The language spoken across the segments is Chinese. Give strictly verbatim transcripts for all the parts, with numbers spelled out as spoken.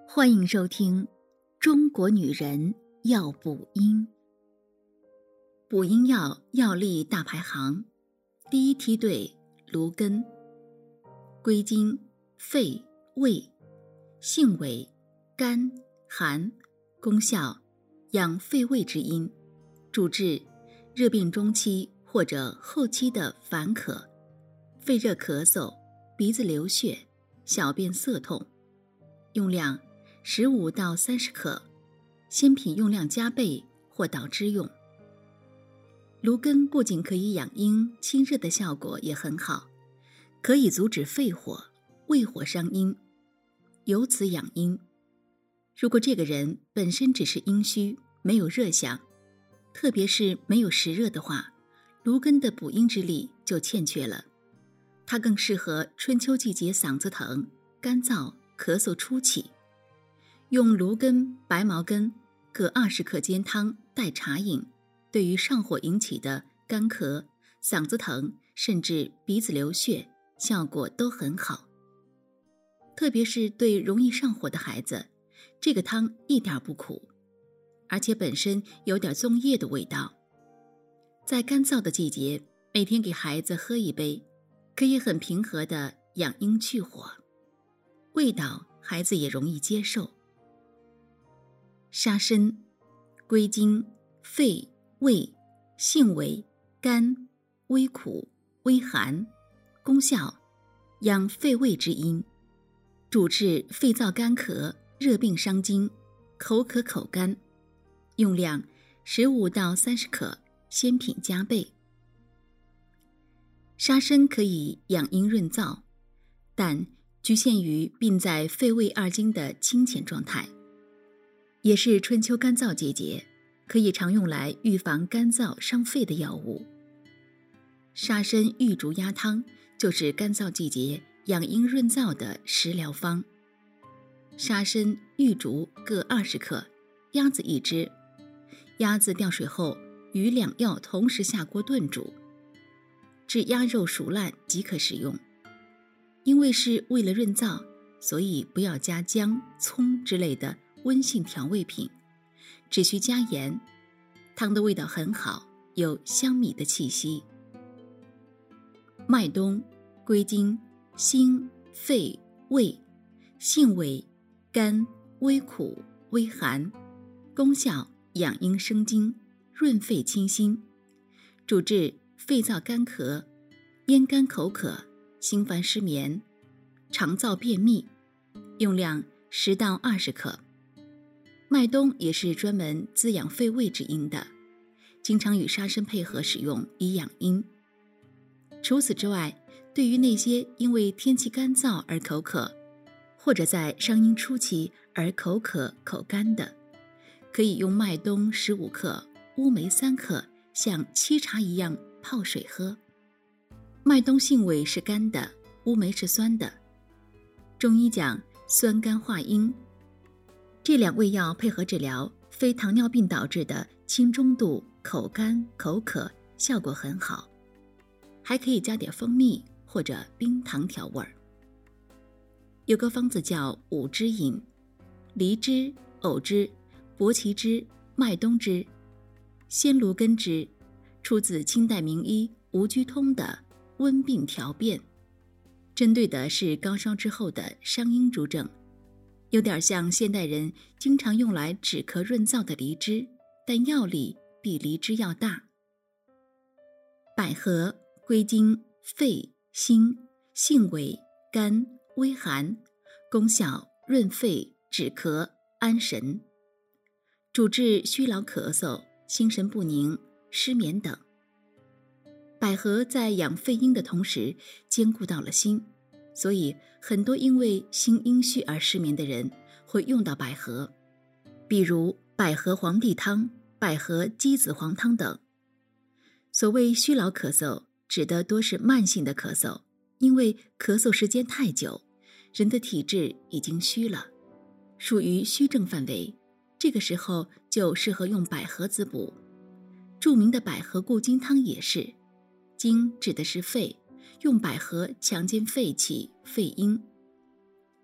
欢迎收听《中国女人要补阴》。补阴药药力大排行，第一梯队芦根，归经肺、胃，性为甘寒，功效养肺胃之阴，主治热病中期或者后期的烦渴、肺热咳嗽、鼻子流血、小便涩痛。用量十五到三十克，鲜品用量加倍或捣汁用。芦根不仅可以养阴清热的效果也很好，可以阻止肺火、胃火伤阴，由此养阴。如果这个人本身只是阴虚，没有热象，特别是没有实热的话，芦根的补阴之力就欠缺了。它更适合春秋季节嗓子疼、干燥、咳嗽初期。用芦根、白茅根各二十克煎汤代茶饮，对于上火引起的干咳、嗓子疼，甚至鼻子流血，效果都很好。特别是对容易上火的孩子，这个汤一点不苦，而且本身有点粽叶的味道。在干燥的季节，每天给孩子喝一杯，可以很平和地养阴去火，味道孩子也容易接受。沙参，归经肺、胃，性为甘，微苦，微寒，功效养肺胃之阴，主治肺燥干咳、热病伤津、口渴口干。用量十五到三十克，鲜品加倍。沙参可以养阴润燥，但局限于病在肺胃二经的清浅状态，也是春秋干燥季节，可以常用来预防干燥伤肺的药物。沙参玉竹鸭汤就是干燥季节养阴润燥的食疗方。沙参、玉竹各二十克，鸭子一只。鸭子掉水后，与两药同时下锅炖煮，至鸭肉熟烂即可食用。因为是为了润燥，所以不要加姜、葱之类的温性调味品，只需加盐，汤的味道很好，有香米的气息。麦冬，归经心、肺、胃，性为甘，微苦，微寒，功效养阴生津，润肺清心，主治肺燥干咳、咽干口渴、心烦失眠、肠燥便秘。用量十到二十克。麦冬也是专门滋养肺胃之阴的，经常与沙参配合使用以养阴。除此之外，对于那些因为天气干燥而口渴，或者在伤阴初期而口渴口干的，可以用麦冬十五克、乌梅三克，像沏茶一样泡水喝。麦冬性味是干的，乌梅是酸的。中医讲酸甘化阴，这两味药配合治疗非糖尿病导致的轻中度口干口渴，效果很好。还可以加点蜂蜜或者冰糖调味儿。有个方子叫五汁饮，梨汁、藕汁、薄芪汁、麦冬汁、鲜芦根汁，出自清代名医吴居通的《温病调变》，针对的是高烧之后的伤阴诸症，有点像现代人经常用来止咳润燥的梨汁，但药力比梨汁要大。百合，归经肺、心，性为甘，微寒，功效润肺、止咳、安神，主治虚劳咳嗽、心神不宁、失眠等。百合在养肺阴的同时兼顾到了心，所以很多因为心阴虚而失眠的人会用到百合，比如百合黄地汤、百合鸡子黄汤等。所谓虚劳咳嗽，指的多是慢性的咳嗽，因为咳嗽时间太久，人的体质已经虚了，属于虚症范围，这个时候就适合用百合滋补。著名的百合固精汤也是，精指的是肺，用百合强健肺气、肺阴。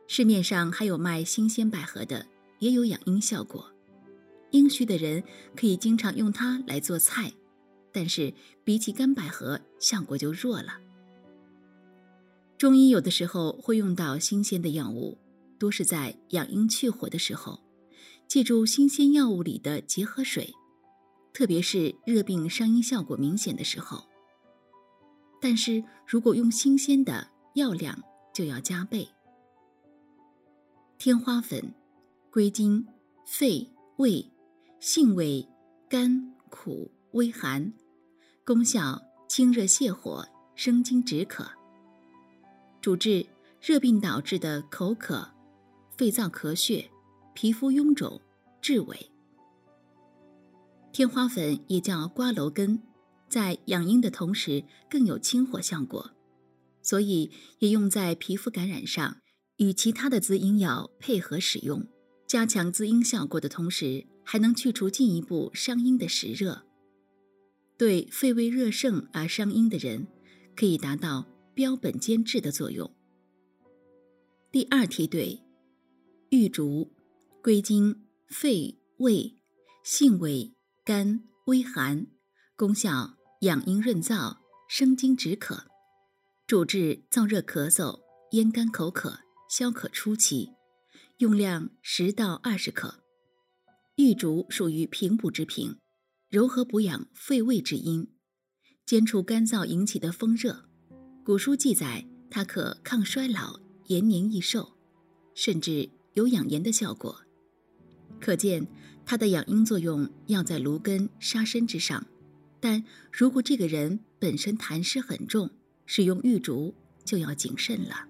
市面上还有卖新鲜百合的，也有养阴效果。阴虚的人可以经常用它来做菜，但是比起干百合效果就弱了。中医有的时候会用到新鲜的药物，多是在养阴去火的时候，借助新鲜药物里的结合水，特别是热病伤阴效果明显的时候。但是如果用新鲜的，药量就要加倍。天花粉归经肺、胃，性味甘苦微寒，功效清热泻火，生津止渴，主治热病导致的口渴、肺燥咳血、皮肤臃肿、滞萎。天花粉也叫瓜蒌根，在养阴的同时更有清火效果，所以也用在皮肤感染上，与其他的滋阴药配合使用，加强滋阴效果的同时，还能去除进一步伤阴的实热。对肺胃热盛而伤阴的人，可以达到标本兼治的作用。第二梯队，玉竹归经肺、胃，性味甘微寒，功效养阴润燥，生津止渴，主治燥热咳嗽、咽干口渴、消渴初期，用量十到二十克。玉竹属于平补之品，柔和补养肺胃之阴，兼除干燥引起的风热。古书记载，它可抗衰老、延年益寿，甚至有养颜的效果。可见它的养阴作用要在芦根杀参之上，但如果这个人本身痰湿很重，使用玉竹就要谨慎了。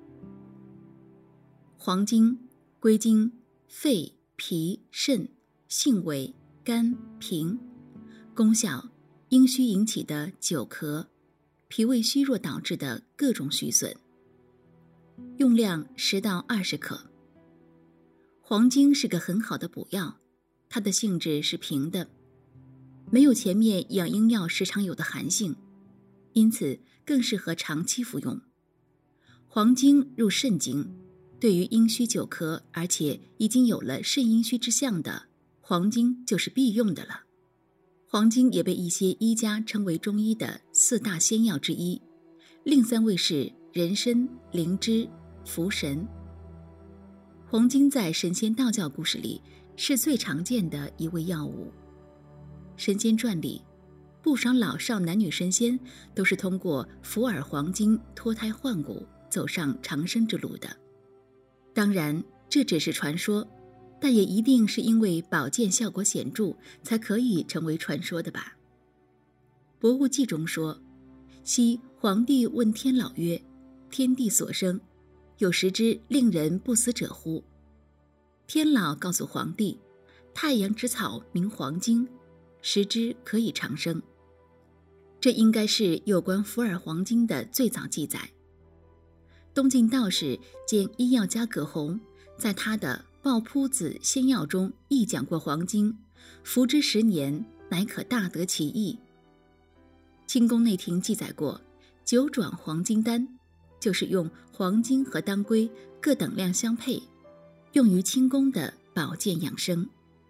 黄精归经肺、脾、肾，性味甘平，功效阴虚引起的久咳、脾胃虚弱导致的各种虚损，用量十到二十克。黄精是个很好的补药，它的性质是平的，没有前面养阴药时常有的寒性，因此更适合长期服用。黄精入肾经，对于阴虚久咳而且已经有了肾阴虚之象的，黄精就是必用的了。黄精也被一些医家称为中医的四大仙药之一，另三位是人参、灵芝、茯神。黄精在神仙道教故事里是最常见的一味药物。神仙传里，不少老少男女神仙都是通过服耳黄精脱胎换骨，走上长生之路的。当然，这只是传说，但也一定是因为保健效果显著，才可以成为传说的吧。《博物记》中说，昔皇帝问天老曰：天地所生，有食之令人不死者乎？天老告诉皇帝，太阳之草名黄精，食之可以长生。这应该是有关服耳黄精的最早记载。东晋道士兼医药家葛洪在他的《抱朴子仙药》中亦讲过黄精，服之十年，乃可大得其益。清宫内廷记载过九转黄精丹，就是用黄精和当归各等量相配，用于清宫的保健养生。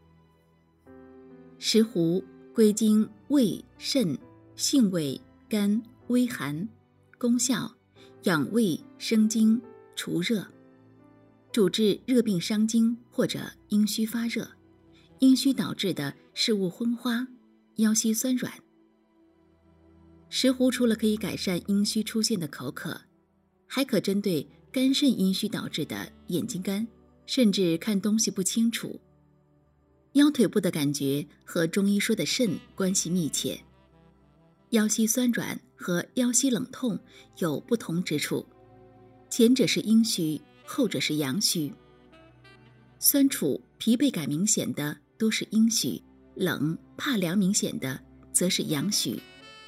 石斛归经胃、肾，性味甘微寒，功效养胃生津除热，主治热病伤津或者阴虚发热，阴虚导致的视物昏花、腰膝酸软。石斛除了可以改善阴虚出现的口渴，还可针对肝肾阴虚导致的眼睛干，甚至看东西不清楚。腰腿部的感觉和中医说的肾关系密切，腰膝酸软和腰膝冷痛有不同之处，前者是阴虚，后者是阳虚。酸楚、疲惫感明显的都是阴虚，冷、怕凉明显的则是阳虚。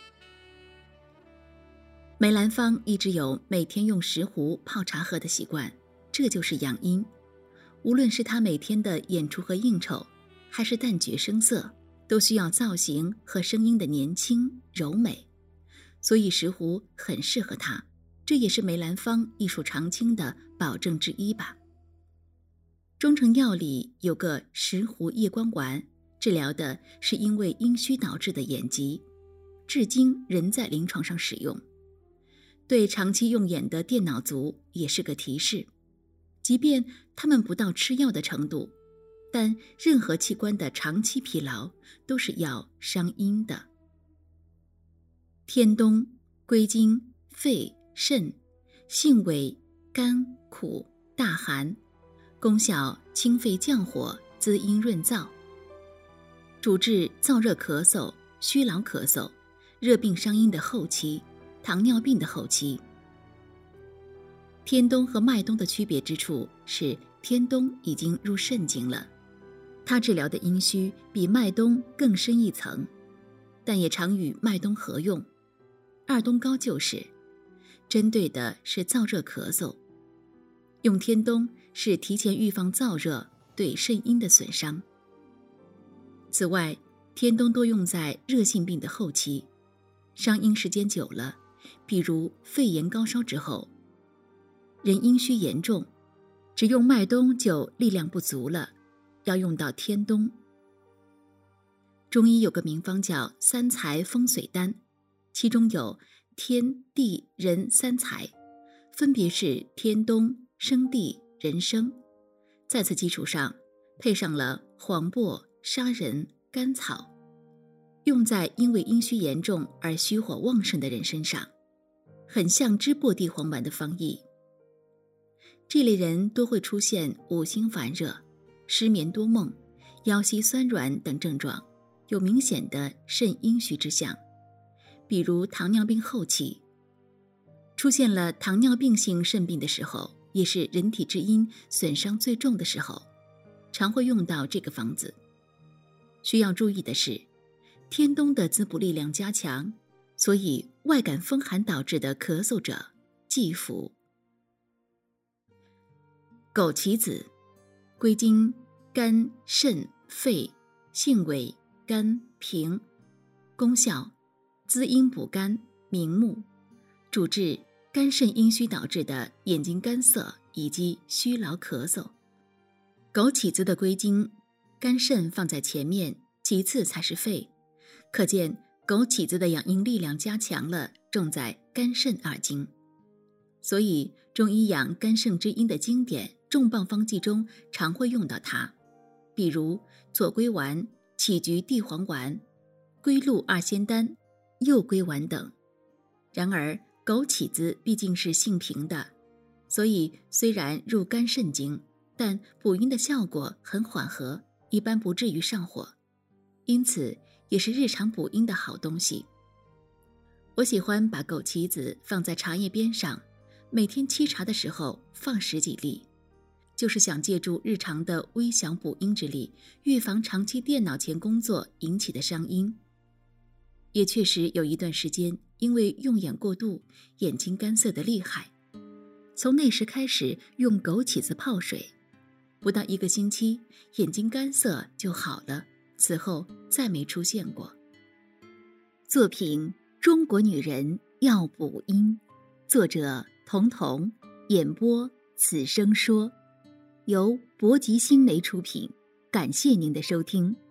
梅兰芳一直有每天用石斛泡茶喝的习惯，这就是养阴。无论是他每天的演出和应酬，还是旦角声色，都需要造型和声音的年轻柔美，所以石斛很适合他。 这也是梅兰芳艺术长青的保证之一吧。中成药里有个石斛叶光丸，治疗的是因为阴虚导致的眼疾，至今仍在临床上使用。对长期用眼的电脑族也是个提示，即便他们不到吃药的程度，但任何器官的长期疲劳都是要伤阴的。天冬归经肺、肾，性为甘苦大寒，功效清肺降火，滋阴润燥，主治燥热咳嗽、虚劳咳嗽、热病伤阴的后期、糖尿病的后期。天冬和麦冬的区别之处是，天冬已经入肾经了，它治疗的阴虚比麦冬更深一层，但也常与麦冬合用。二冬膏就是针对的是燥热咳嗽，用天冬是提前预防燥热对肾阴的损伤。此外，天冬多用在热性病的后期，伤阴时间久了，比如肺炎高烧之后，人阴虚严重，只用麦冬就力量不足了，要用到天冬。中医有个名方叫三才风水丹，其中有天地人三才，分别是天冬、生地、人参，在此基础上配上了黄柏、砂仁、甘草，用在因为阴虚严重而虚火旺盛的人身上，很像知柏地黄丸的方义。这类人多会出现五心烦热、失眠多梦、腰膝酸软等症状，有明显的肾阴虚之象，比如糖尿病后期。出现了糖尿病性肾病的时候，也是人体之阴损伤最重的时候，常会用到这个方子。需要注意的是，天冬的滋补力量加强，所以外感风寒导致的咳嗽者忌服。枸杞子归经肝、肾、肺，性为甘平，功效滋阴补肝、明目，主治肝肾阴虚导致的眼睛干涩以及虚劳咳嗽。枸杞子的归经，肝肾放在前面，其次才是肺，可见枸杞子的养阴力量加强了，重在肝肾二经。所以中医养肝肾之阴的经典重磅方剂中常会用到它，比如左归丸、杞菊地黄丸、归鹿二仙丹、右归丸等。然而枸杞子毕竟是性平的，所以虽然入肝肾经，但补阴的效果很缓和，一般不至于上火，因此也是日常补阴的好东西。我喜欢把枸杞子放在茶叶边上，每天沏茶的时候放十几粒，就是想借助日常的微小补阴之力，预防长期电脑前工作引起的伤阴。也确实有一段时间因为用眼过度，眼睛干涩得厉害，从那时开始用枸杞子泡水，不到一个星期眼睛干涩就好了，此后再没出现过。作品《中国女人要补阴》，作者童童，演播此生说，由博吉新媒出品，感谢您的收听。